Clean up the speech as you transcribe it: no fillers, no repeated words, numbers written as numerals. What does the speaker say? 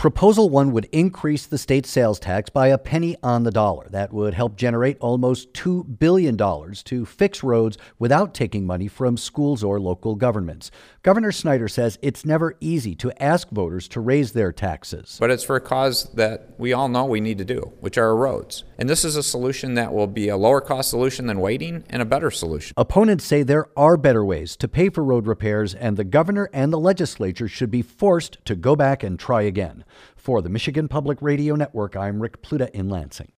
Proposal 1 would increase the state sales tax by a penny on the dollar. That would help generate almost $2 billion to fix roads without taking money from schools or local governments. Governor Snyder says it's never easy to ask voters to raise their taxes. But it's for a cause that we all know we need to do, which are roads. And this is a solution that will be a lower cost solution than waiting and a better solution. Opponents say there are better ways to pay for road repairs, and the governor and the legislature should be forced to go back and try again. For the Michigan Public Radio Network, I'm Rick Pluta in Lansing.